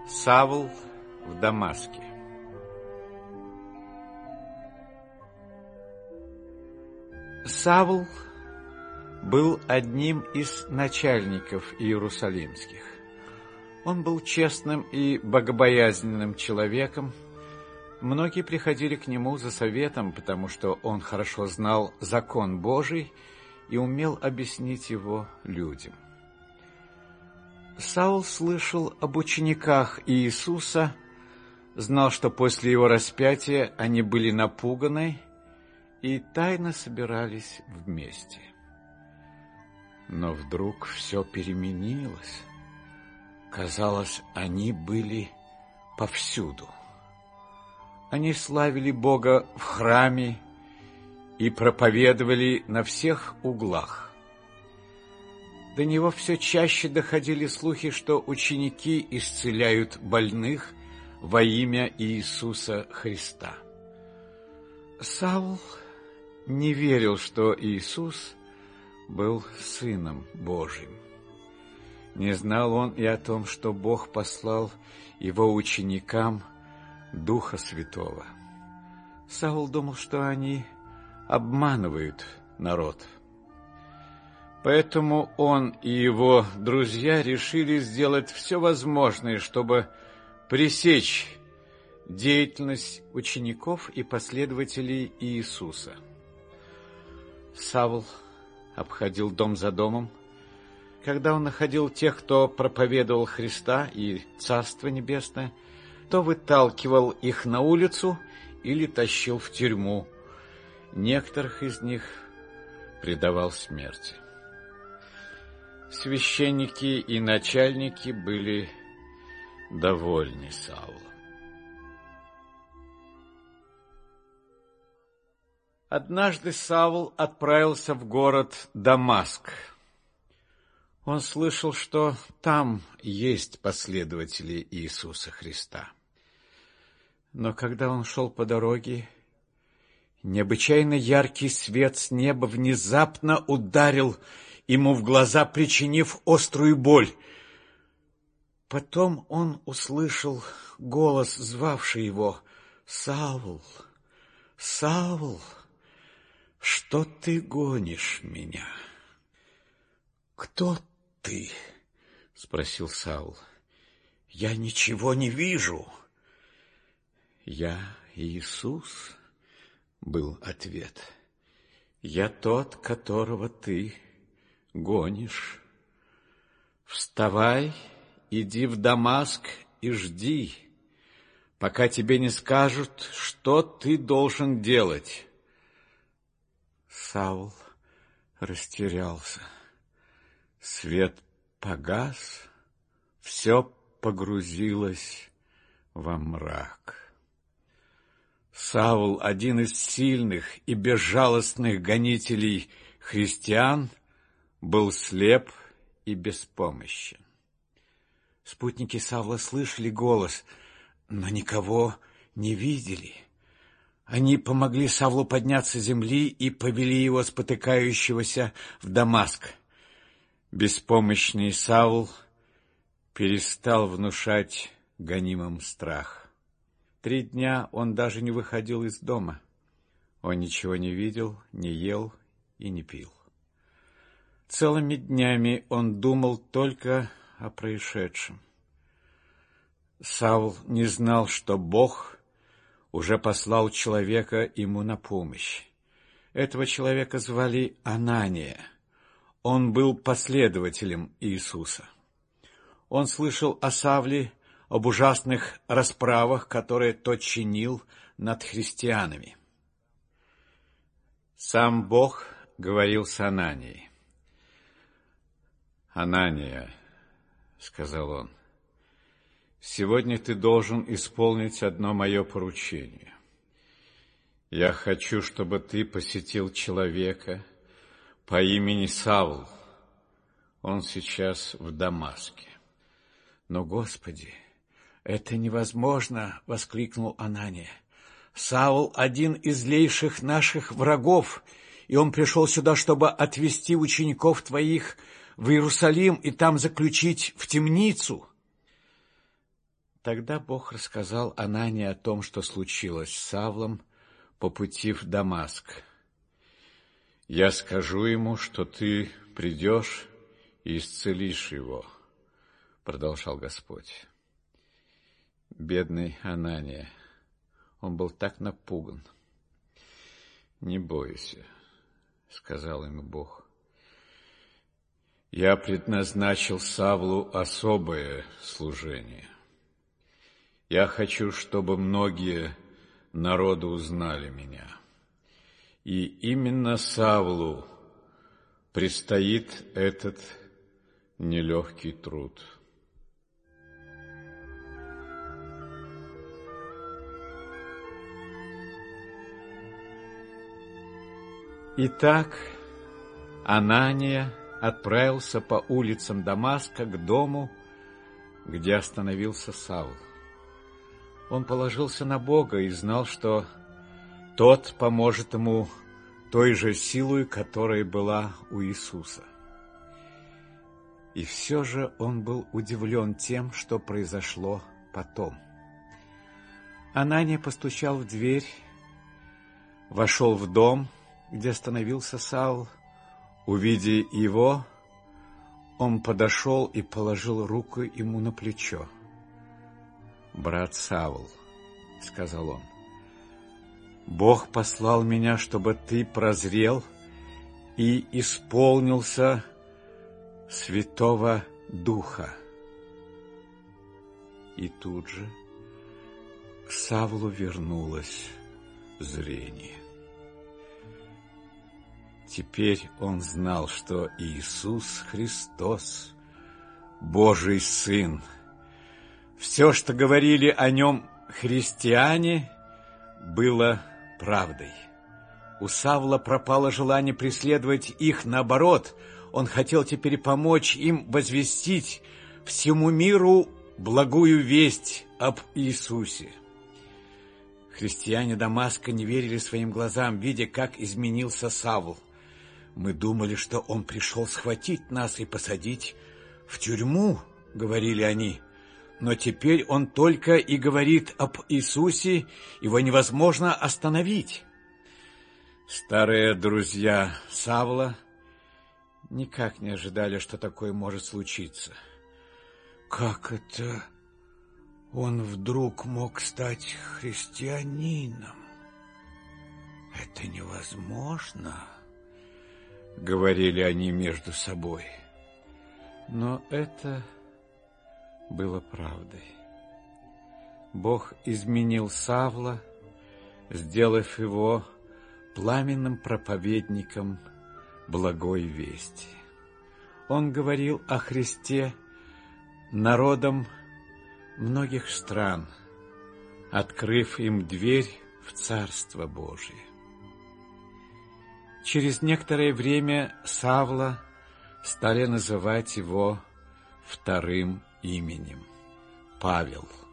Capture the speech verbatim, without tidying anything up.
Савл в Дамаске. Савл был одним из начальников иерусалимских. Он был честным и богобоязненным человеком. Многие приходили к нему за советом, потому что он хорошо знал закон Божий и умел объяснить его людям. Саул слышал об учениках Иисуса, знал, что после его распятия они были напуганы и тайно собирались вместе. Но вдруг все переменилось. Казалось, они были повсюду. Они славили Бога в храме и проповедовали на всех углах. До него все чаще доходили слухи, что ученики исцеляют больных во имя Иисуса Христа. Саул не верил, что Иисус был Сыном Божьим. Не знал он и о том, что Бог послал его ученикам Духа Святого. Саул думал, что они обманывают народ. Поэтому он и его друзья решили сделать все возможное, чтобы пресечь деятельность учеников и последователей Иисуса. Савл обходил дом за домом. Когда он находил тех, кто проповедовал Христа и Царство Небесное, то выталкивал их на улицу или тащил в тюрьму. Некоторых из них предавал смерти. Священники и начальники были довольны Саулом. Однажды Савл отправился в город Дамаск. Он слышал, что там есть последователи Иисуса Христа. Но когда он шел по дороге, необычайно яркий свет с неба внезапно ударил ему в глаза, причинив острую боль. Потом он услышал голос, звавший его: «Савл, Савл, что ты гонишь меня?» «Кто ты?» — спросил Саул. «Я ничего не вижу». «Я Иисус», — был ответ. «Я тот, которого ты гонишь. Вставай, иди в Дамаск и жди, пока тебе не скажут, что ты должен делать». Саул растерялся. Свет погас, все погрузилось во мрак. Саул, один из сильных и безжалостных гонителей христиан, был слеп и беспомощен. Спутники Савла слышали голос, но никого не видели. Они помогли Савлу подняться с земли и повели его, спотыкающегося, в Дамаск. Беспомощный Саул перестал внушать гонимым страх. Три дня он даже не выходил из дома. Он ничего не видел, не ел и не пил. Целыми днями он думал только о происшедшем. Саул не знал, что Бог уже послал человека ему на помощь. Этого человека звали Анания. Он был последователем Иисуса. Он слышал о Савле, об ужасных расправах, которые тот чинил над христианами. Сам Бог говорил с Ананией. «Анания, — сказал он, — сегодня ты должен исполнить одно мое поручение. Я хочу, чтобы ты посетил человека по имени Савл. Он сейчас в Дамаске». «Но, Господи, это невозможно! — воскликнул Анания. — Савл — один из злейших наших врагов, и он пришел сюда, чтобы отвести учеников твоих в Иерусалим и там заключить в темницу». Тогда Бог рассказал Анании о том, что случилось с Савлом по пути в Дамаск. «Я скажу ему, что ты придешь и исцелишь его», — продолжал Господь. Бедный Анания, он был так напуган. «Не бойся», — сказал ему Бог. «Я предназначил Савлу особое служение. Я хочу, чтобы многие народы узнали меня. И именно Савлу предстоит этот нелегкий труд». Итак, Анания отправился по улицам Дамаска к дому, где остановился Савл. Он положился на Бога и знал, что Тот поможет ему той же силой, которая была у Иисуса. И все же он был удивлен тем, что произошло потом. Анания постучал в дверь, вошел в дом, где остановился Савл. Увидя его, он подошел и положил руку ему на плечо. «Брат Савл», — сказал он, — «Бог послал меня, чтобы ты прозрел и исполнился Святого Духа». И тут же к Савлу вернулось зрение. Теперь он знал, что Иисус Христос, Божий Сын. Все, что говорили о нем христиане, было правдой. У Савла пропало желание преследовать их, наоборот, он хотел теперь помочь им возвестить всему миру благую весть об Иисусе. Христиане Дамаска не верили своим глазам, видя, как изменился Савл. «Мы думали, что он пришел схватить нас и посадить в тюрьму», — говорили они. «Но теперь он только и говорит об Иисусе, его невозможно остановить». Старые друзья Савла никак не ожидали, что такое может случиться. «Как это он вдруг мог стать христианином? Это невозможно», — говорили они между собой. Но это было правдой. Бог изменил Савла, сделав его пламенным проповедником благой вести. Он говорил о Христе народам многих стран, открыв им дверь в Царство Божие. Через некоторое время Савла стали называть его вторым именем — Павел.